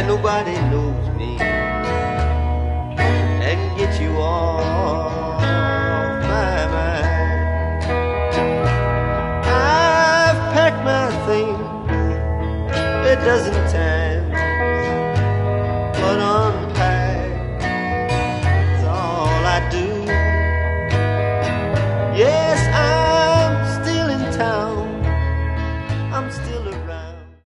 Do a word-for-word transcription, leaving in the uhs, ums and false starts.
that nobody knows me and get you off my mind. I've packed my things a dozen times.